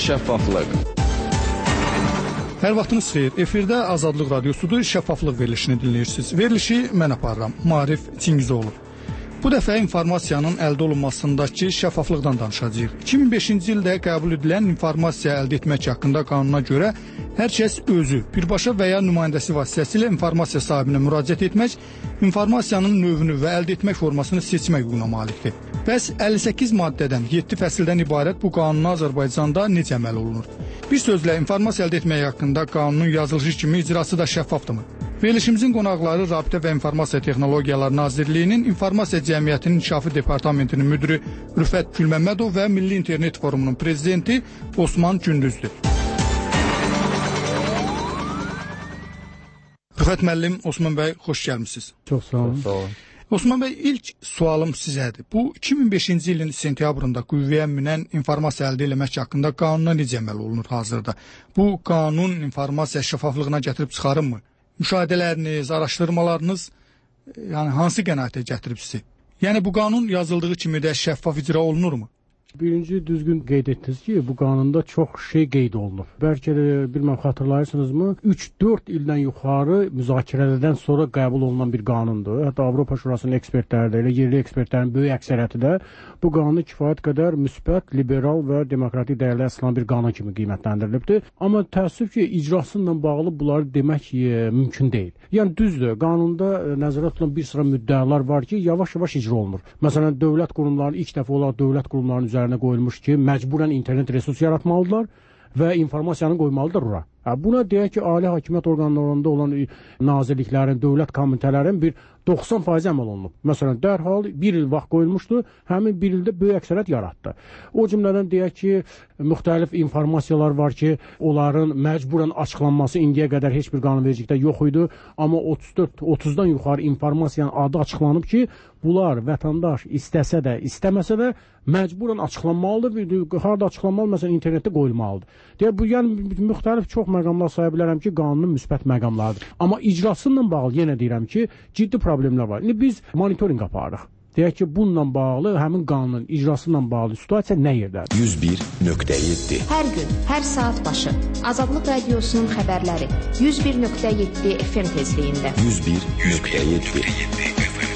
şəffaflıq. Hər vaxtınız xeyir. Efirdə Azadlıq Radiosudur, şəffaflıq verilişini dinləyirsiniz. Verilişi mən aparıram, Maarif Çingizoğlu. Bu dəfə informasiyanın əldə olunmasındakı şəffaflıqdan danışacağıq. 2005-ci ildə qəbul edilən informasiya əldə etmək haqqında qanuna görə hər kəs özü, birbaşa və ya nümayəndəsi vasitəsilə informasiya sahibinə müraciət etmək, informasiyanın növünü və əldə etmək formasını seçmək hüququna malikdir. Bəs 58 maddədən 7 fəsildən ibarət bu qanuna Azərbaycanda necə əməl olunur? Bir sözlə, informasiya əldə etmək haqqında qanunun yazılışı kimi icrası da şəffafdırmı? Verilişimizin qonaqları Rabitə və İnformasiya Texnologiyaları Nazirliyinin İnformasiya Cəmiyyətinin İnkişafı Departamentinin müdiri Rüfət Gülməmmədov və Milli İnternet Forumunun prezidenti Osman Gündüzdür. Rüfət müəllim, Osman bəy, xoş gəlmisiniz. Çox sağ olun. Osman bəy, ilk sualım sizədir. Bu 2005-ci ilin sentyabrında qüvvəyə minən informasiya əldə etmək haqqında qanuna necə əməl olunur hazırda? Bu qanun informasiya şəffaflığına gətirib çıxarırmı? Müşahidələriniz, araşdırmalarınız hansı qənaətə gətirib sizi? Yəni bu qanun yazıldığı kimi də şəffaf icra olunurmu? Birinci düzgün qeyd etdiniz ki, bu qanunda çox şey qeyd olunur. Bəlkə də bilməm xatırlayırsınızmı, 3-4 ildən yuxarı müzakirələrdən sonra qəbul olunan bir qanundur. Hətta Avropa Şurasının ekspertləri də, elə yerli ekspertlərin böyük əksəriyyəti də bu qanunu kifayət qədər müsbət, liberal və demokratik dəyərlərə əsaslanan bir qanun kimi qiymətləndirilibdir. Amma təəssüf ki, icrası ilə bağlı bunları demək mümkün deyil. Yəni düzdür, qanunda nəzərdə tutulan bir sıra müddəalar var ki, yavaş-yavaş icra olunur. Məsələn, dövlət qurumları ilk dəfə olaraq dövlət qurumlarının üzərinə qoyulmuş ki, məcburən internet resursu yaratmalıdırlar və informasiyanı qoymalıdır ora. Buna deyək ki, ali hakimiyyət orqanlarında olan nazirliklərin, dövlət komitələrin bir 90% əməl olunub. Məsələn, dərhal bir il vaxt qoyulmuşdu, həmin bir ildə böyük əksəriyyət yaratdı. O cümlədən deyək ki, müxtəlif informasiyalar var ki, onların məcburən açıqlanması indiyə qədər heç bir qanunvericilikdə yox idi, amma 34-30-dan yuxarı informasiyanın adı açıqlanıb ki, bunlar vətəndaş istəsə də, istəməsə də məcburən açıqlanmalıdır. Harada açıqlanmalı? Məsələn, internetdə qoyulmalıdır. Deyək, bu yəni müxtəlif çox məqamlar saya bilərəm ki, qanunun müsbət məqamlarıdır. Amma icrası ilə bağlı yenə deyirəm ki, ciddi problemlər var. İndi biz monitorinq aparırıq. Deyək ki, bununla bağlı, həmin qanunun icrası ilə bağlı situasiya nə yerdədir? 101.7 Hər gün, hər saat başı Azadlıq Radiosunun xəbərləri 101.7 FM tezliyində. 101.7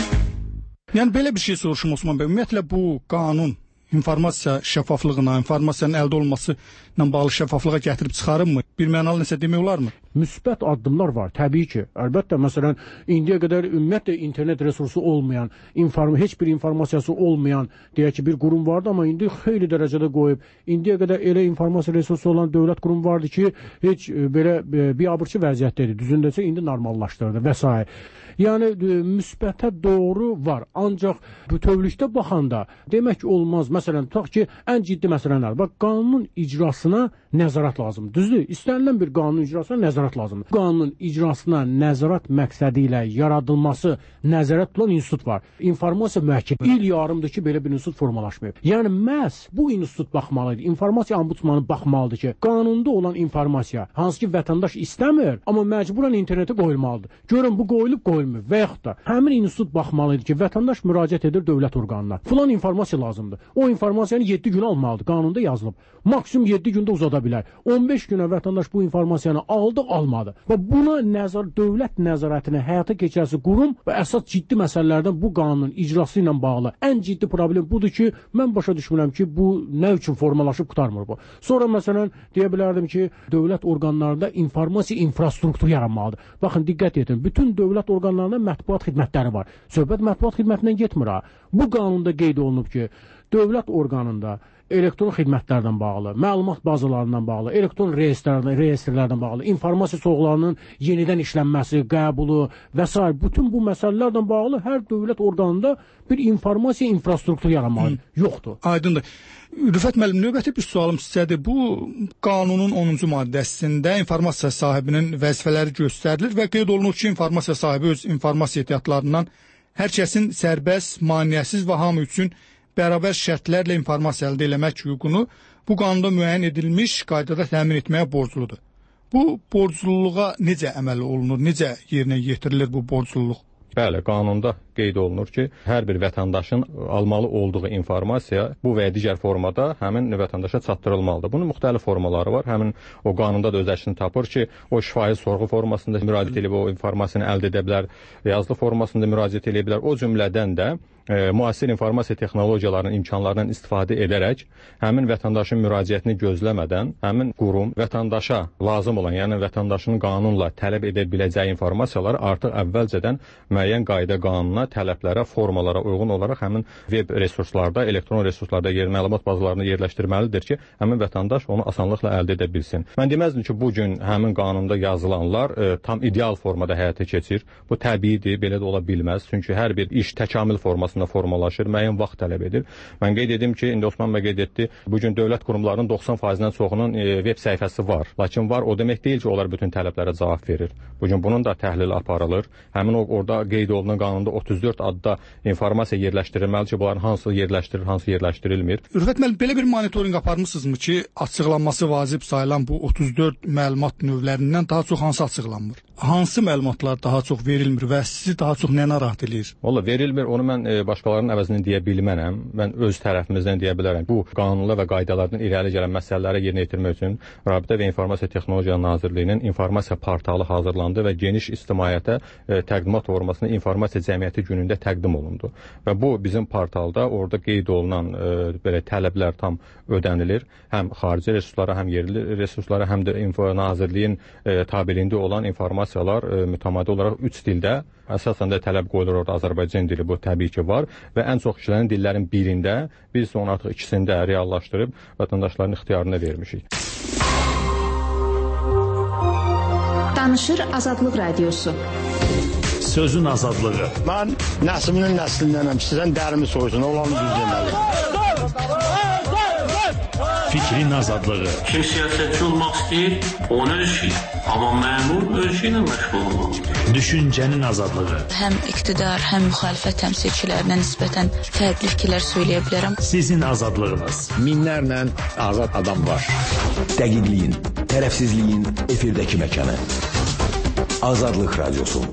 Yəni belə bir şey soruşum Osman bəy. Ümumiyyətlə bu qanun informasiya şəffaflığına, informasiyanın əldə olması ilə bağlı şəffaflığa gətirib çıxarırmı? Bir mənalı nəsə demək olarmı? Müsbət addımlar var, təbii ki. Əlbəttə, məsələn, indiyə qədər ümumiyyətlə internet resursu olmayan, heç bir informasiyası olmayan, deyək ki, bir qurum vardı, amma indi xeyli dərəcədə qoyub. İndiyə qədər elə informasiya resursu olan dövlət qurum vardı ki, heç belə biabırçı vəziyyətdə idi. Düzündəsə indi normallaşdırdı və s. Yəni, müsbətə doğru var. Ancaq bütövlükdə baxanda demək olmaz. Məsələn, tutaq ki, ən ciddi məsələlər. Bax, qanunun icrasına nəzarət lazımdır. Düzdür? İstənilən bir qanunun icrasına nəzarət lazımdır. Qanunun icrasına nəzarət məqsədi ilə yaradılması nəzarət tutulan institut var. İnformasiya mühəkimi. İl yarımdır ki, belə bir institut formalaşmayıb. Yəni, məhz bu institut baxmalıdır. İnformasiya ombudsmanı baxmalıdır ki, qanunda olan informasiya, hansı ki, vətəndaş istəmir, amma məcburən internetə qoyulmalıdır. Görün, bu qoyulub və yaxud da həmin institut baxmalıdır ki, vətəndaş müraciət edir dövlət orqanına. Filan informasiya lazımdır. O informasiyanı 7 gün almalıdır. Qanunda yazılıb. Maksimum 7 gündə uzada bilər. 15 günə vətəndaş bu informasiyanı aldı, almadı. Və buna dövlət nəzarətini həyata keçirəsi qurum və əsas ciddi məsələlərdən bu qanunun icrası ilə bağlı ən ciddi problem budur ki, mən başa düşmürəm ki, bu nə üçün formalaşıb qutarmır bu. Sonra məsələn, deyə bilərdim ki, dövlət orqanlarında informasiya infrastrukturu yaranmalıdır. Baxın, diqqət edin. Bütün dövlət orqanlarında mətbuat xidmətləri var. Söhbət mətbuat xidmətindən getmir ha. Bu qanunda qeyd olunub ki, dövlət orqanında elektron xidmətlərdən bağlı, məlumat bazalarından bağlı, elektron reyestrlərdən bağlı, informasiya sorğularının yenidən işlənməsi, qəbulu və s. bütün bu məsələlərdən bağlı hər dövlət orqanında bir informasiya infrastrukturu yaranmalıdır. Yoxdur. Aydındır. Rüfət müəllim, növbəti bir sualım sizədir. Bu qanunun 10-cu maddəsində informasiya sahibinin vəzifələri göstərilir və qeyd olunur ki, informasiya sahibi öz informasiya ehtiyatlarından hər kəsin sərbəst, maneəsiz və hamı üçün bərabər şərtlərlə informasiya əldə etmək hüququnu bu qanunda müəyyən edilmiş qaydada təmin etməyə borcludur. Bu borcluluğa necə əməl olunur, necə yerinə yetirilir bu borcluluq? Bəli, qanunda qeyd olunur ki, hər bir vətəndaşın almalı olduğu informasiya bu və ya digər formada həmin vətəndaşa çatdırılmalıdır. Bunun müxtəlif formaları var. Həmin o qanunda da öz əksini tapır ki, o şifahi sorğu formasında müraciət edib o informasiyanı əldə edə bilər, yazılı formasında müraciət edə bilər. O cümlədən də müasir informasiya texnologiyalarının imkanlarından istifadə edərək həmin vətəndaşın müraciətini gözləmədən həmin qurum vətəndaşa lazım olan, yəni vətəndaşın qanunla tələb edə biləcəyi informasiyaları artıq əvvəlcədən müəyyən qayda qanuna, tələblərə, formalara uyğun olaraq həmin web resurslarda, elektron resurslarda, məlumat bazalarında yerləşdirməlidir ki, həmin vətəndaş onu asanlıqla əldə edə bilsin. Mən deməzdim ki, bu gün həmin qanunda yazılanlar tam ideal formada həyata keçir. Bu təbiidir, belə də ola bilməz. Çünki hər bir iş təkamül formasında formalaşır, müəyyən vaxt tələb edir. Mən qeyd edim ki, indi Osman bəy qeyd etdi, bu gün dövlət qurumlarının 90%-dən çoxunun web səhifəsi var. Lakin var, o demək deyil ki, onlar bütün tələblərə cavab verir. Bu gün bunun da təhlili aparılır. Həmin orada qeyd olunan qanunda 34 adda informasiya yerləşdirilməli ki, bunların hansı yerləşdirilir, hansı yerləşdirilmir. Ürfət müəllim, belə bir monitorinq aparmısınızmı ki, açıqlanması vacib sayılan bu 34 məlumat növlərindən daha çox hansı açıqlanmır? Hansı məlumatlar daha çox verilmir və sizi daha çox nə narahat edir? Valla verilmir, onu mən başqalarının əvəzini deyə bilmənəm. Mən öz tərəfimizdən deyə bilərəm. Bu qanunla və qaydalardan irəli gələn məsələləri yerinə yetirmək üçün Rabitə və İnformasiya Texnologiya Nazirliyinin informasiya portalı hazırlandı və geniş ictimaiyyətə təqdimat formasında informasiya cəmiyyəti günündə təqdim olundu. Və bu bizim portalda orada qeyd olunan belə tələblər tam ödənilir. Həm xarici resurslara, həm yerli resurslara, həm də Nazirliyin tabeliyində olan informasiyalar mütəmadi olaraq 3 dildə əsasən də tələb qoyulur orada. Azərbaycan dili bu təbii ki var və ən çox işlənən dillərin birində, biz onu artıq ikisində reallaşdırıb vətəndaşların ixtiyarına vermişik. Danışır Azadlıq Radiosu. Sözün azadlığı. Mən nəslinin nəslindənəm. Sizdən dərimi soysun, olanı düz deməli. Fikrin azadlığı. Kim siyasətçi olmaq istəyir, onun öz işi. Amma məmur öz işi ilə məşğul olmaq istəyir. Düşüncənin azadlığı. Həm iqtidar, həm müxalifət təmsilçilərinə nisbətən fərqli fikirlər söyləyə bilərəm. Sizin azadlığınız. Minlərlə azad adam var. Dəqiqliyin, tərəfsizliyin efirdəki məkanı. Azadlıq Radiosu.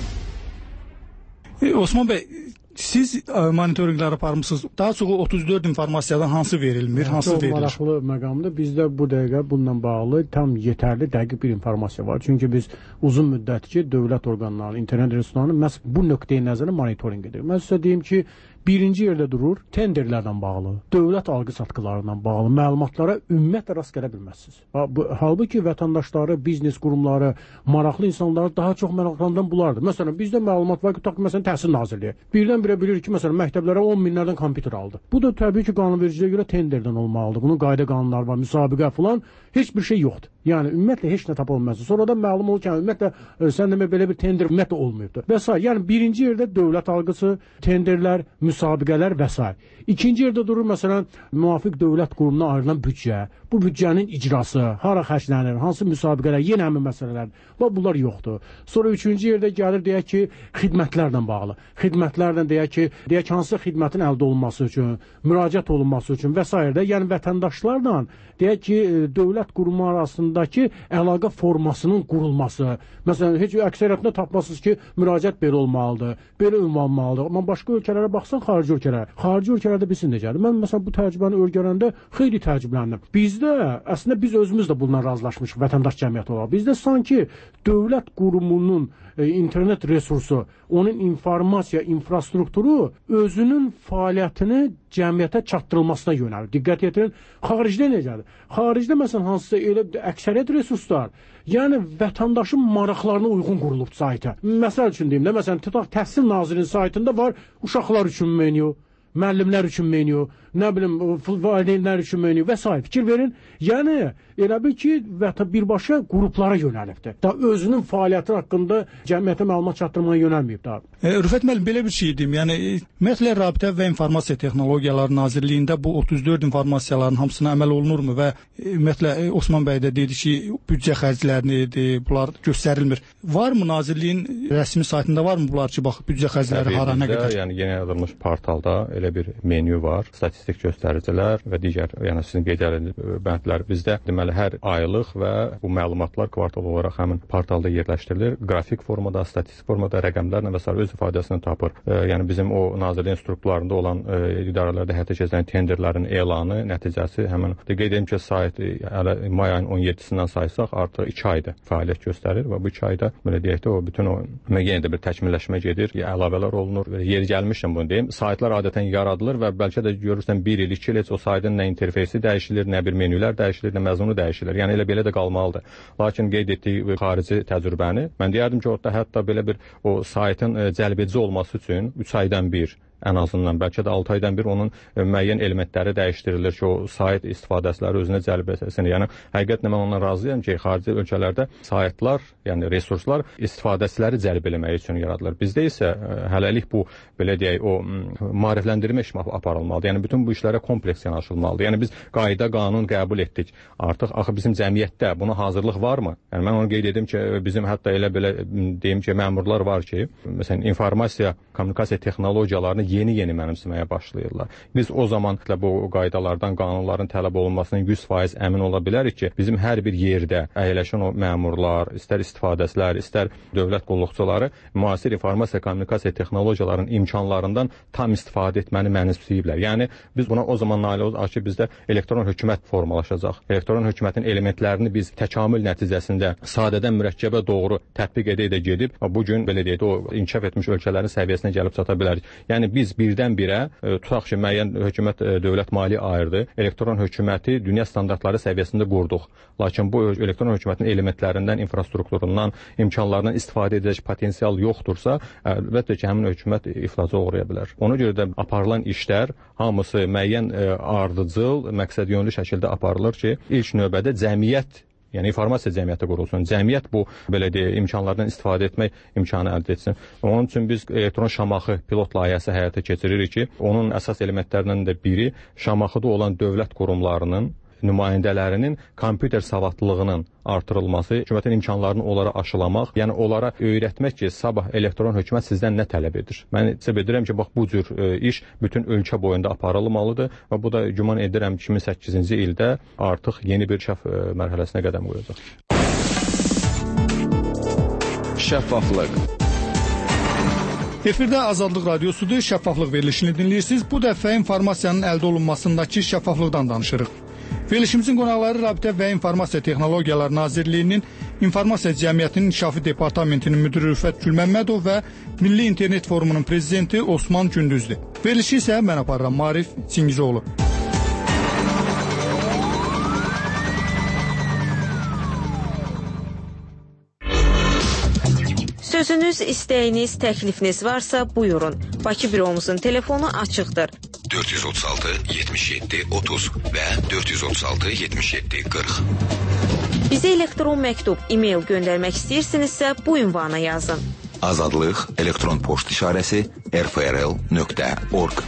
Osman bəy, siz monitorinqlər aparmısınız. Daha çox 34 informasiyadan hansı verilmir, hansı verilir? Çox maraqlı məqamda bizdə bu dəqiqə bununla bağlı tam yetərli dəqiq bir informasiya var. Çünki biz uzun müddət ki, dövlət orqanlarının, internet resurslarının məhz bu nöqteyi nəzərə monitorinq edirik. Mən sizə deyim ki, birinci yerdə durur tenderlərdən bağlı, dövlət alqı-satqılarından bağlı məlumatlara ümumiyyətlə rast gələ bilməzsiniz. Halbuki vətəndaşları, biznes qurumları, maraqlı insanları daha çox maraqlandıran bunlardır. Məsələn, bizdə məlumat var ki, məsələn, Təhsil Nazirliyi birdən-birə bilir ki, məsələn, məktəblərə 10 minlərdən kompüter aldı. Bu da təbii ki, qanunvericiliyə görə tenderdən olmalıdır. Bunun qayda qanunları var, müsabiqə falan, heç bir şey yoxdur. Yəni ümumiyyətlə heç nə tapa bilməzsiniz. Sonradan məlum olur ki, ümumiyyətlə sən demə belə bir tender ümumiyyətlə olmayıbdır. Və s. Yəni birinci yerdə dövlət alqısı, tenderlər, müsabiqələr və s. İkinci yerdə durur məsələn müvafiq dövlət qurumuna ayrılan büdcə. Bu büdcənin icrası, hara xərclənir, hansı müsabiqələr, yenə həmin məsələlər. Və bunlar yoxdur. Sonra üçüncü yerdə gəlir deyək ki, xidmətlərlə bağlı. Xidmətlərlə deyək ki, hansı xidmətin əldə olunması üçün, müraciət olunması üçün və s. Yəni vətəndaşlarla deyək ki, dövlət qurumu arasındakı əlaqə formasının qurulması. Məsələn, heç əksəriyyətində tapmasınız ki, müraciət belə olmalıdır, belə ünvanmalıdır. Amma başqa ölkələrə baxsan, xarici ölkələrə. Xarici ölkələrdə bilsin necədir. Mən məsələn bu təcrübəni öyrənəndə xeyli təəccübləndim. Bizdə əslində biz özümüz də bununla razılaşmışıq vətəndaş cəmiyyəti olaraq. Bizdə sanki dövlət qurumunun internet resursu, onun informasiya infrastrukturu özünün fəaliyyətini cəmiyyətə çatdırılmasına yönəlir. Diqqət yetirin. Xaricdə necədir? Xaricdə məsələn hansısa elə əksəriyyət resurslar, yəni vətəndaşın maraqlarına uyğun qurulub saytə. Məsəl üçün deyim də, məsələn, Təhsil Nazirliyinin saytında var uşaqlar üçün menyu, müəllimlər üçün menyu, nə bilim, valideynlər üçün menyu və s. Fikir verin. Yəni elə bil ki, birbaşa qruplara yönəlibdir. Da özünün fəaliyyəti haqqında cəmiyyətə məlumat çatdırmaya yönəlməyib da. Rüfət müəllim, belə bir şey deyim. Yəni ümumiyyətlə Rabitə və İnformasiya Texnologiyaları Nazirliyində bu 34 informasiyaların hamısına əməl olunurmu və ümumiyyətlə Osman bəy də dedi ki, büdcə xərclərini bunlar göstərilmir. Varmı Nazirliyin rəsmi saytında varmı bunlar ki, bax büdcə xərcləri hara nə qədər? Yəni yeni yaradılmış portalda elə bir menyu var. statistik göstəricilər və digər, yəni sizin qeyd etdiyiniz bəndlər bizdə deməli hər aylıq və bu məlumatlar kvartal olaraq həmin portalda yerləşdirilir. Qrafik formada, statistik formada, rəqəmlərlə və s. öz ifadəsini tapır. Yəni bizim o nazirliyin strukturlarında olan idarələrdə həyata keçirilən tenderlərin elanı, nəticəsi həmin qeyd edim ki, sayt may ayının 17-sindən saysaq artıq 2 ayda fəaliyyət göstərir və bu 2 ayda belə deyək də o bütün o yenə də bir təkmilləşmə gedir, əlavələr olunur. Yeri gəlmişəm bunu deyim. Saytlar adətən yaradılır və bəlkə də görürsən 1 il, 2 il heç o saytın nə interfeysi dəyişilir, nə bir menülər dəyişilir, nə məzmunu dəyişilir. Yəni elə belə də qalmalıdır. Lakin qeyd etdiyi xarici təcrübəni mən deyərdim ki, orada hətta belə bir o saytın cəlbedici olması üçün 3 aydan bir ən azından bəlkə də 6 aydan bir onun müəyyən elementləri dəyişdirilir ki, o sayt istifadəçiləri özünə cəlb etsin. Yəni həqiqətən mən ondan razıyam ki, xarici ölkələrdə saytlar, yəni resurslar istifadəçiləri cəlb etmək üçün yaradılır. Bizdə isə hələlik bu belə deyək, o maarifləndirmə işi aparılmalıdır. Yəni bütün bu işlərə kompleks yanaşılmalıdır. Yəni biz qayda, qanun qəbul etdik. Artıq axı bizim cəmiyyətdə buna hazırlıq varmı? Yəni mən onu qeyd edim ki, bizim hətta elə belə deyim ki, məmurlar var ki, məsələn, informasiya, kommunikasiya texnologiyalarını yeni mənimsəməyə başlayırlar. Biz o zaman bu qaydalardan, qanunların tələb olunmasının 100% əmin ola bilərik ki, bizim hər bir yerdə əyləşən o məmurlar, istər istifadəçilər, istər dövlət qulluqçuları müasir informasiya, kommunikasiya texnologiyalarının imkanlarından tam istifadə etməni mənimsəyiblər. Yəni biz buna o zaman nail olacaq ki, bizdə elektron hökumət formalaşacaq. Elektron hökumətin elementlərini biz təkamül nəticəsində sadədən mürəkkəbə doğru tətbiq edə gedib bu gün belə deyək, o inkişaf etmiş ölkələrin səviyyəsinə gəlib çata bilərik. Yəni biz birdən-birə tutaq ki, müəyyən hökumət dövlət maliyyə ayırdı. Elektron hökuməti dünya standartları səviyyəsində qurduq. Lakin bu elektron hökumətin elementlərindən, infrastrukturundan, imkanlarından istifadə edəcək potensial yoxdursa, əlbəttə ki, həmin hökumət iflasa uğraya bilər. Ona görə də aparılan işlər hamısı müəyyən ardıcıl, məqsədyönlü şəkildə aparılır ki, ilk növbədə cəmiyyət, yəni informasiya cəmiyyəti qurulsun. Cəmiyyət bu belə deyək, imkanlardan istifadə etmək imkanı əldə etsin. Onun üçün biz elektron Şamaxı pilot layihəsi həyata keçiririk ki, onun əsas elementlərindən də biri Şamaxıda olan dövlət qurumlarının nümayəndələrinin kompüter savadlılığının artırılması, hökumətin imkanlarını onlara aşılamaq, yəni onlara öyrətmək ki, sabah elektron hökumət sizdən nə tələb edir. Mən hesab edirəm ki, bax bu cür iş bütün ölkə boyunda aparılmalıdır və bu da güman edirəm 2008-ci ildə artıq yeni bir inkişaf mərhələsinə qədəm qoyacaq. Şəffaflıq. Efirdə Azadlıq Radiosudur, şəffaflıq verilişini dinləyirsiniz. Bu dəfə informasiyanın əldə olunmasındakı şəffaflıqdan danışırıq. Verilişimizin qonaqları Rabitə və İnformasiya Texnologiyaları Nazirliyinin İnformasiya Cəmiyyətinin İnkişafı Departamentinin müdiri Rüfət Gülməmmədov və Milli İnternet Forumunun prezidenti Osman Gündüzdür. Verilişi isə mən aparıram, Marif Çingizoğlu. Sözünüz, istəyiniz, təklifiniz varsa buyurun. Bakı büromuzun telefonu açıqdır. 436 77 30 və 436 77 40. Bizə elektron məktub, e-mail göndərmək istəyirsinizsə bu ünvana yazın. Azadlıq elektron poçt işarəsi rfrl.org.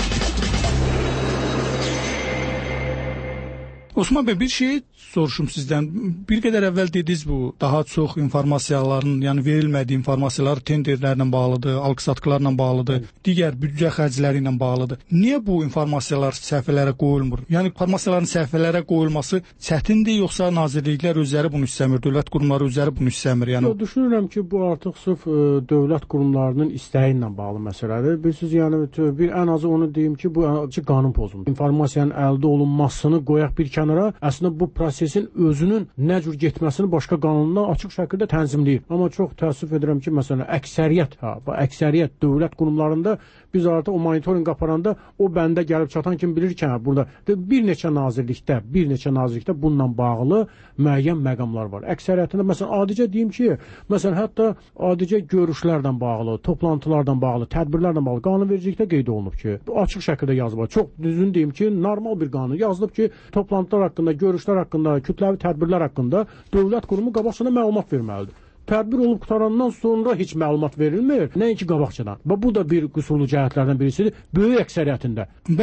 Osman bəy, bir şey soruşum sizdən. Bir qədər əvvəl dediniz bu, daha çox informasiyaların, yəni verilmədiyi informasiyalar tenderlərlə bağlıdır, alqı-satqılarla bağlıdır, digər büdcə xərcləri ilə bağlıdır. Niyə bu informasiyalar səhifələrə qoyulmur? Yəni informasiyaların səhifələrə qoyulması çətindir, yoxsa nazirliklər özləri bunu istəmir, dövlət qurumları özləri bunu istəmir? Yəni düşünürəm ki, bu artıq sırf dövlət qurumlarının istəyi ilə bağlı məsələdir. Bilirsiniz, yəni bir ən azı onu deyim ki, bu qanun pozuntusudur. İnformasiyanın əldə olunmasını qoyaq bir kənara, əslində bu prosesin özünün nə cür getməsini başqa qanundan açıq şəkildə tənzimləyir. Amma çox təəssüf edirəm ki, məsələn, əksəriyyət dövlət qurumlarında biz artıq o monitorinq aparanda o bəndə gəlib çatan kimi bilir ki, burada bir neçə nazirlikdə bununla bağlı müəyyən məqamlar var. Əksəriyyətində, məsələn, adicə deyim ki, məsələn, hətta adicə görüşlərlə bağlı, toplantılarla bağlı, tədbirlərlə bağlı qanunvericilikdə qeyd olunub ki, açıq şəkildə yazılıb. Çox düzgün deyim ki, normal bir qanun yazılıb ki, toplantılar haqqında, görüşlər haqqında, kütləvi tədbirlər haqqında dövlət qurumu qabaqcadan məlumat verməlidir. Tədbir olub qutarandan sonra heç məlumat verilmir, nəinki qabaqcadan. Və bu da bir qüsurlu cəhətlərdən birisidir, böyük əksəriyyətində. Bəs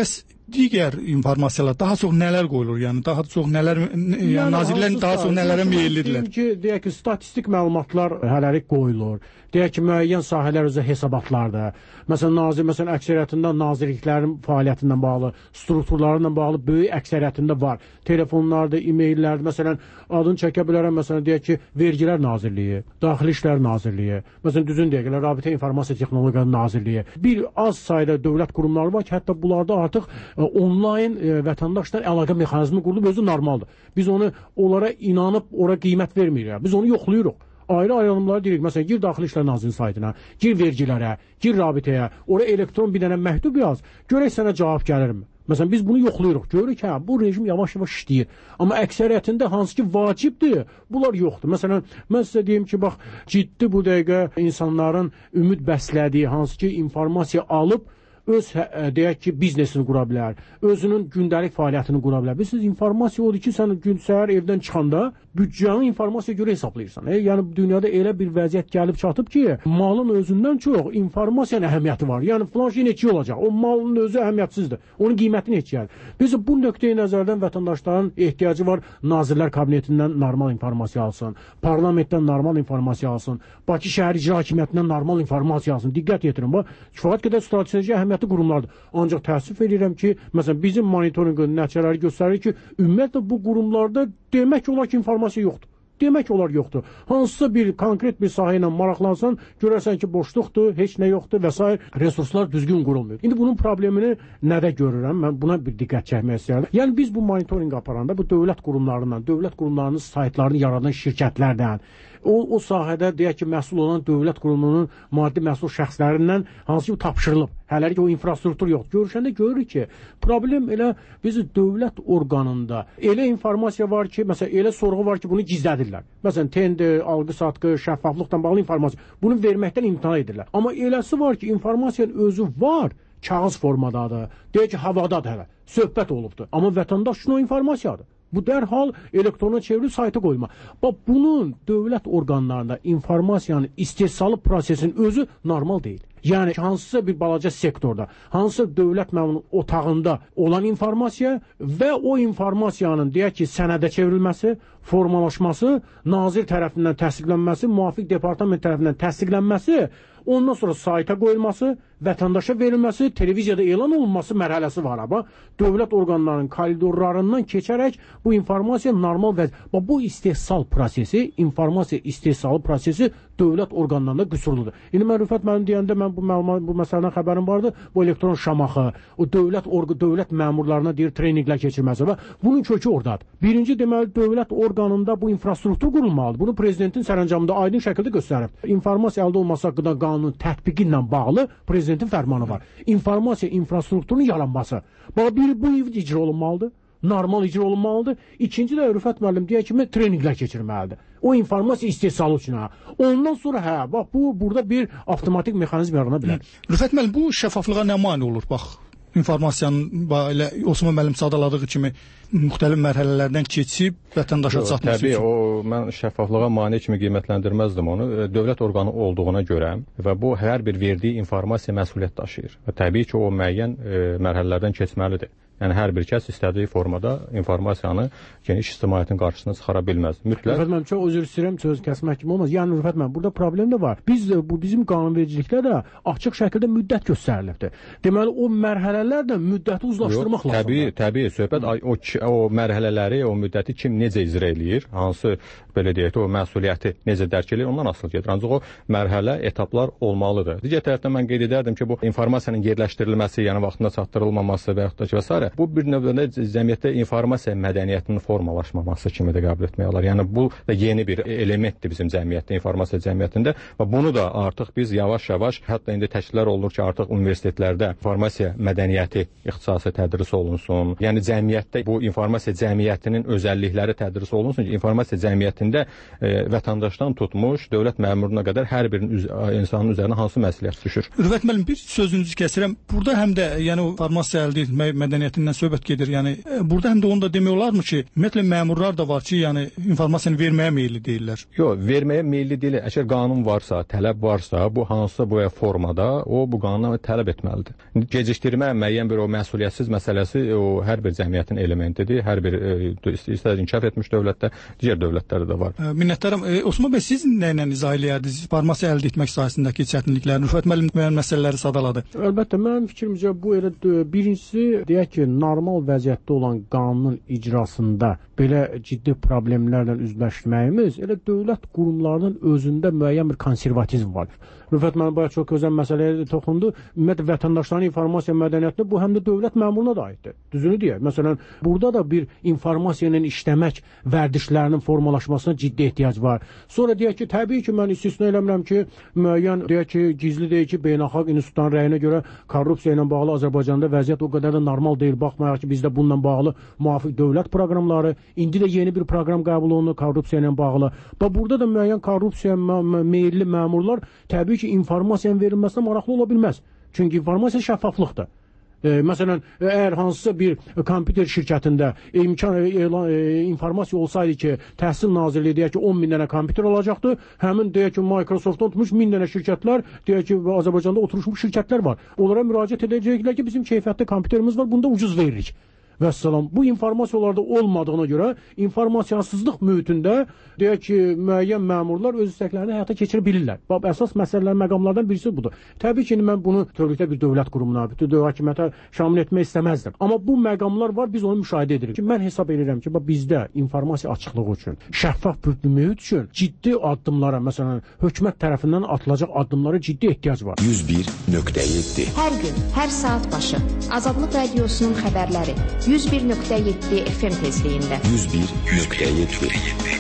digər informasiyalar daha çox nələr qoyulur? Yəni daha çox nələr nazirlər daha çox nələrə meyillidirlər? Deyək ki, statistik məlumatlar hələlik qoyulur. Deyək ki, müəyyən sahələr üzrə hesabatlardır. Məsələn, əksəriyyətində nazirliklərin fəaliyyətindən bağlı, strukturlarla bağlı böyük əksəriyyətində var. Telefonlardır, e-maillərdir. Məsələn, adını çəkə bilərəm, məsələn, deyək ki, Vergilər Nazirliyi, Daxili İşlər Nazirliyi, məsələn, düzün deyək, Rabitə İnformasiya Texnologiyaları Nazirliyi. Bir az sayda dövlət qurumları var ki, hətta bunlarda artıq onlayn vətəndaşlar əlaqə mexanizmi qurulub, özü normaldır. Biz onlara inanıb, ora qiymət vermirik. Biz onu yoxlayırıq. Ayrı ayrılımları deyirik. Məsələn, gir Daxili İşlər Nazirliyinin saytına, gir vergilərə, gir rabitəyə, ora elektron bir dənə məktub yaz, görək sənə cavab gəlirmi? Məsələn, biz bunu yoxlayırıq. Görürük ki, bu rejim yavaş-yavaş işləyir. Amma əksəriyyətində hansı ki vacibdir, bunlar yoxdur. Məsələn, mən sizə deyim ki, bax, ciddi bu dəqiqə insanların ümid bəslədiyi, hansı ki informasiya alıb, öz, deyək ki, biznesini qura bilər, özünün gündəlik fəaliyyətini qura bilər. Siz informasiya odur ki, sən gün səhər evdən çıxanda büdcəni informasiya görə hesablayırsan. Yəni, dünyada elə bir vəziyyət gəlib çatıb ki, malın özündən çox informasiyanın əhəmiyyəti var. Yəni, filan şey neçə olacaq? O malın özü əhəmiyyətsizdir. Onun qiyməti neçədir? Biz bu nöqteyi nəzərdən vətəndaşların ehtiyacı var. Nazirlər Kabinetindən normal informasiya alsın, parlamentdən normal informasiya alsın, Bakı şəhər icra hakimiyyətindən normal informasiya alsın. Diqqət yetirin. Bu, kifayət qədər strateji əhəmiyyəti qurumlardır. Ancaq təəssüf edirəm ki, məsələn, bizim monitorinqin nəticələri göstərir ki, ümumiyyətlə bu qurumlarda demək olar ki, informasiya yoxdur. Demək olar yoxdur. Hansısa bir konkret bir sahə ilə maraqlansan, görərsən ki, boşluqdur, heç nə yoxdur və s. resurslar düzgün qurulmuyor. İndi bunun problemini nədə görürəm? Mən buna bir diqqət çəkmək istəyirəm. Yəni biz bu monitorinq aparanda bu dövlət qurumlarından, dövlət qurumlarının saytlarını yaradan şirkətlərdən, o sahədə deyək ki, məsul olan dövlət qurumunun maddi məsul şəxslərindən hansı ki tapşırılıb. Hələlik o infrastruktur yoxdur. Görüşəndə görürük ki, problem elə bizi dövlət orqanında elə informasiya var ki, məsələn, elə sorğu var ki, bunu gizlədirlər. Məsələn, tender, alqı-satqı, şəffaflıqla bağlı informasiya. Bunu verməkdən imtina edirlər. Amma eləsi var ki, informasiyanın özü var, kağız formadadır. Deyək ki, havadadır hələ. Söhbət olubdur. Amma vətəndaş üçün o informasiyadır. Bu dərhal elektrona çevrilib sayta qoyma. Bax, bunun dövlət orqanlarında informasiyanın istehsalı prosesinin özü normal deyil. Yəni, hansısa bir balaca sektorda, hansısa dövlət məmurunun otağında olan informasiya və o informasiyanın, deyək ki, sənədə çevrilməsi, formalaşması, nazir tərəfindən təsdiqlənməsi, müvafiq departament tərəfindən təsdiqlənməsi, ondan sonra sayta qoyulması, vətəndaşa verilməsi, televiziyada elan olunması mərhələsi var. Amma dövlət orqanlarının koridorlarından keçərək bu informasiya normal vəziyyət. Bu istehsal prosesi, informasiya istehsalı prosesi dövlət orqanlarında qüsurludur. İndi mən Rüfət mənim deyəndə mən bu məsələdən xəbərim vardı. Bu elektron şamaxı, o dövlət məmurlarına deyir treninqlər keçirməsi və bunun kökü oradadır. Birinci deməli dövlət orqanında bu infrastruktur qurulmalıdır. Bunu prezidentin sərəncamında aydın şəkildə göstərib. İnformasiya əldə olması haqqında qanunun tətbiqi ilə bağlı prezidentin fərmanı var. İnformasiya infrastrukturunun yaranması. Bu icra olunmalıdır. Normal icra olunmalıdır. İkinci də Rüfət müəllim deyək kimi treninqlər keçirməlidir. O informasiya istehsalı üçün. Ondan sonra bax burada bir avtomatik mexanizm yarana bilər. Rüfət müəllim, bu şəffaflığa nə mane olur? Bax, informasiyanın elə Osman müəllim sadaladığı kimi müxtəlif mərhələlərdən keçib vətəndaşa çatması üçün. Təbii, mən şəffaflığa mane kimi qiymətləndirməzdim onu. Dövlət orqanı olduğuna görə və bu hər bir verdiyi informasiya məsuliyyət daşıyır. Və təbii ki, o müəyyən mərhələlərdən keçməlidir. Yəni, hər bir kəs istədiyi formada informasiyanı geniş ictimaiyyətin qarşısına çıxara bilməz. Mütləq. Rüfət müəllim, çox üzr istəyirəm, söz kəsmək kimi olmaz. Yəni, Rüfət müəllim, burada problem də var. Bizim qanunvericilikdə də açıq şəkildə müddət göstərilibdir. Deməli, o mərhələlərlə müddəti uzlaşdırmaq lazımdır. Təbii, söhbət o mərhələləri, o müddəti kim necə icra eləyir, hansı, belə deyək ki, o məsuliyyəti necə dərk eləyir, ondan asılı gedir. Ancaq o mərhələ, etaplar olmalıdır. Digər tərəfdən mən qeyd edərdim ki, bu informasiyanın yerləşdirilməsi, yəni vaxtında çatdırılmaması və yaxud da ki, və s. Bu bir növdə cəmiyyətdə informasiya mədəniyyətinin formalaşmaması kimi də qəbul etmək olar. Yəni bu da yeni bir elementdir bizim cəmiyyətdə, informasiya cəmiyyətində və bunu da artıq biz yavaş-yavaş, hətta indi təkliflər olunur ki, artıq universitetlərdə informasiya mədəniyyəti ixtisası tədris olunsun. Yəni cəmiyyətdə bu informasiya cəmiyyətinin özəllikləri tədris olunsun ki, informasiya cəmiyyətində vətəndaşdan tutmuş dövlət məmuruna qədər hər bir insanın üzərinə hansı məsuliyyət düşür. Rüfət müəllim, bir sözünüzü kəsirəm. Burada həm də yəni informasiya əldə etmək, mədəniyyət cəmiyyətindən söhbət gedir. Yəni burada həm də onu da demək olarmı ki, ümumiyyətlə məmurlar da var ki, yəni informasiyanı verməyə meyilli deyirlər. Yox, verməyə meyilli deyil. Əgər qanun varsa, tələb varsa, bu hansısa bu formada o bu qanuna tələb etməlidir. Gecikdirmə müəyyən bir o məsuliyyətsiz məsələsi o hər bir cəmiyyətin elementidir. Hər bir istər inkişaf etmiş dövlətdə, digər dövlətlərdə də var. Minnətdaram. Osman bəy, siz nə ilə izah eləyərdiniz informasiya əldə etmək sahəsindəki çətinlikləri? Rüfət müəllim müəyyən məsələləri sadaladı. Əlbəttə, mənim fikrimcə bu elə birincisi deyək ki, normal vəziyyətdə olan qanunun icrasında belə ciddi problemlərlə üzləşməyimiz elə dövlət qurumlarının özündə müəyyən bir konservatizm var. Rüfət müəllim bayaq çox gözəl məsələyə toxundu. Ümumiyyətlə vətəndaşların informasiya mədəniyyətinə bu həm də dövlət məmuruna da aiddir. Düzünü deyək. Məsələn, burada da bir informasiya ilə işləmək vərdişlərinin formalaşmasına ciddi ehtiyac var. Sonra deyək ki, təbii ki, mən istisna eləmirəm ki, müəyyən deyək ki, gizli deyək ki, beynəlxalq institutların rəyinə görə korrupsiya ilə bağlı Azərbaycanda vəziyyət o qədər də normal deyil. Baxmayaraq ki, bizdə bununla bağlı müvafiq dövlət proqramları, indi də yeni bir proqram qəbul olunur korrupsiya ilə bağlı. Və burada da müəyyən korrupsiya meyilli məmurlar təbii ki, informasiyanın verilməsinə maraqlı ola bilməz. Çünki informasiya şəffaflıqdır. Məsələn, əgər hansısa bir kompüter şirkətində informasiya olsaydı ki, Təhsil Nazirliyi deyək ki, 10 min dənə kompüter alacaqdı, həmin deyək ki, Microsoftdan tutmuş 1000 dənə şirkətlər, deyək ki, Azərbaycanda oturmuş şirkətlər var. Onlara müraciət edəcəklər ki, bizim keyfiyyətli kompüterimiz var, bunda ucuz veririk. Vəssalam, bu informasiyalarda olmadığına görə informasiyasızlıq mühitində deyək ki, müəyyən məmurlar öz istəklərini həyata keçirə bilirlər. Əsas məsələlərin məqamlardan birisi budur. Təbii ki, mən bunu bütövlükdə bir dövlət qurumuna, bütün hakimiyyətə şamil etmək istəməzdim. Amma bu məqamlar var, biz onu müşahidə edirik. Mən hesab edirəm ki, bizdə informasiya açıqlığı üçün, şəffaf bir mühit üçün ciddi addımlara, məsələn, hökumət tərəfindən atılacaq addımlara ciddi ehtiyac var. 101.7 Hər gün, hər saat başı Azadlıq Radiosunun xəbərləri 101.7 FM tezliyində. 101.7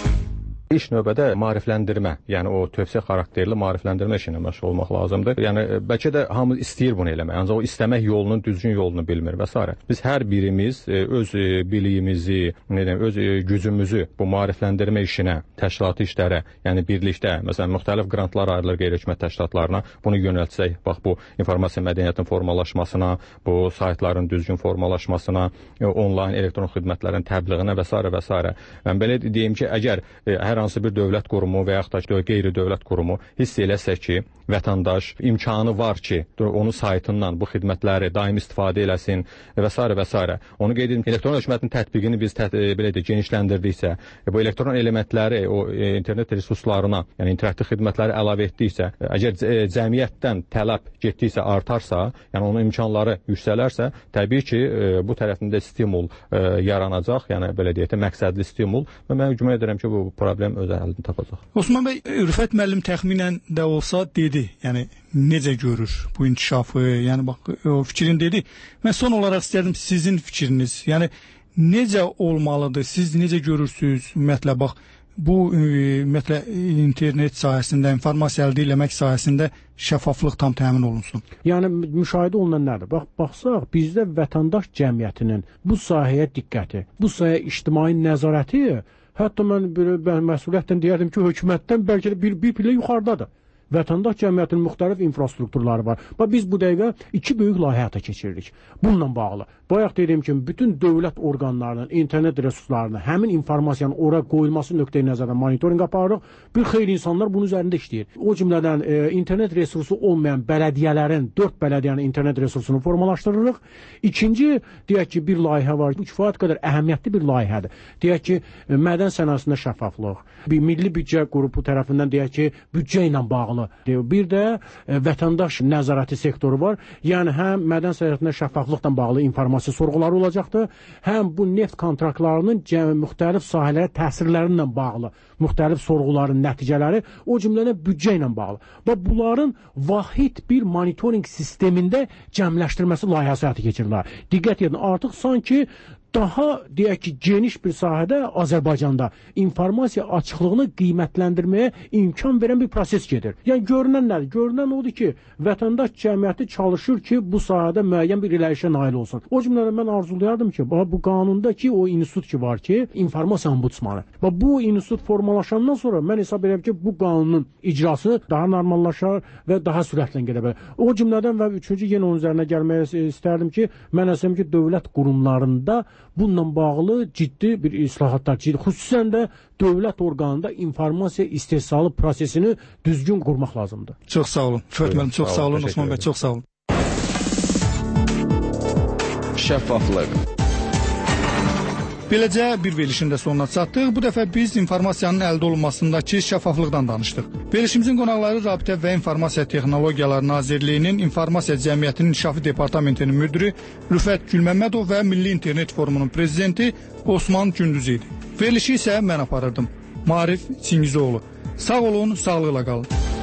İlk növbədə maarifləndirmə, yəni o tövsiyə xarakterli maarifləndirmə işinə məşğul olmaq lazımdır. Yəni bəlkə də hamı istəyir bunu eləmək, ancaq o istəmək yolunun düzgün yolunu bilmir və s. Biz hər birimiz öz biliyimizi, öz gücümüzü bu maarifləndirmə işinə, təşkilati işlərə, yəni birlikdə, məsələn, müxtəlif qrantlar ayrılır qeyri-hökumət təşkilatlarına, bunu yönəltsək, bax bu informasiya mədəniyyətinin formalaşmasına, bu saytların düzgün formalaşmasına, onlayn elektron xidmətlərin təbliğinə və s. və s. Mən belə deyim ki, əgər hər hansı bir dövlət qurumu və yaxud da qeyri-dövlət qurumu hiss eləsə ki, vətəndaş imkanı var ki, onun saytından bu xidmətləri daim istifadə eləsin və s. və s. Onu qeyd edim ki, elektron hökumətin tətbiqini biz belə deyək, genişləndirdiksə, bu elektron elementləri o internet resurslarına, yəni interaktiv xidmətləri əlavə etdiksə, əgər cəmiyyətdən tələb getdiksə, artarsa, yəni onun imkanları yüksələrsə, təbii ki, bu tərəfində stimul yaranacaq, yəni belə deyək də məqsədli stimul və mən güman edirəm ki, bu problem öz həllini tapacaq. Osman bəy, Rüfət müəllim təxminən də olsa dedi, yəni necə görür bu inkişafı, yəni bax o fikrini dedi. Mən son olaraq istərdim sizin fikriniz. Yəni necə olmalıdır? Siz necə görürsüz? Ümumiyyətlə bax bu ümumiyyətlə internet sahəsində, informasiya əldə etmək sahəsində şəffaflıq tam təmin olunsun. Yəni müşahidə olunan nədir? Baxsaq, bizdə vətəndaş cəmiyyətinin bu sahəyə diqqəti, bu sahəyə ictimai nəzarəti, hətta mən məsuliyyətlə deyərdim ki, hökumətdən bəlkə də bir pillə yuxarıdadır. Vətəndaş cəmiyyətinin müxtəlif infrastrukturları var. Biz bu dəqiqə 2 böyük layihə həyata keçiririk. Bununla bağlı. Bayaq dediyim kimi, bütün dövlət orqanlarının, internet resurslarının, həmin informasiyanın ora qoyulması nöqteyi nəzərdən monitorinq aparırıq. Bir xeyli insanlar bunun üzərində işləyir. O cümlədən internet resursu olmayan bələdiyyələrin, 4 bələdiyyənin internet resursunu formalaşdırırıq. İkinci, deyək ki, bir layihə var. Bu kifayət qədər əhəmiyyətli bir layihədir. Deyək ki, mədən sənayesində şəffaflıq. Bir milli büdcə qrupu tərəfindən deyək ki, büdcə ilə bağlı. Bir də vətəndaş nəzarəti sektoru var. Yəni həm mədən sənayesində şəffaflıqla bağlı informasiya sorğuları olacaqdır, həm bu neft kontraktlarının müxtəlif sahələrə təsirlərinlə bağlı müxtəlif sorğuların nəticələri, o cümlədən büdcə ilə bağlı. Və bunların vahid bir monitorinq sistemində cəmləşdirməsi layihəsi həyata keçirilir. Diqqət edin, artıq sanki daha deyək ki, geniş bir sahədə Azərbaycanda informasiya açıqlığını qiymətləndirməyə imkan verən bir proses gedir. Yəni görünən nədir? Görünən odur ki, vətəndaş cəmiyyəti çalışır ki, bu sahədə müəyyən bir irəlilişə nail olsun. O cümlədən mən arzulayardım ki, bu qanundakı o institut ki var ki, informasiya ombudsmanı. Bu institut formalaşandan sonra mən hesab edirəm ki, bu qanunun icrası daha normallaşar və daha sürətlə gedə bilər. O cümlədən və üçüncü yenə onun üzərinə gəlməyə istərdim ki, mən əsəm ki, dövlət qurumlarında bununla bağlı ciddi bir islahatlar, xüsusən də dövlət orqanında informasiya istehsalı prosesini düzgün qurmaq lazımdır. Çox sağ olun. Fürat müəllim, çox sağ olun. Osman bəy, çox sağ olun. Şəffaflıq. Beləcə bir verilişin də sonuna çatdıq. Bu dəfə biz informasiyanın əldə olunmasındakı şəffaflıqdan danışdıq. Verilişimizin qonaqları Rabitə və İnformasiya Texnologiyaları Nazirliyinin İnformasiya Cəmiyyətinin İnkişafı Departamentinin müdiri Rüfət Gülməmmədov və Milli İnternet Forumunun prezidenti Osman Gündüz idi. Verilişi isə mən aparırdım. Maarif Çingizoğlu. Sağ olun, sağlıqla qalın.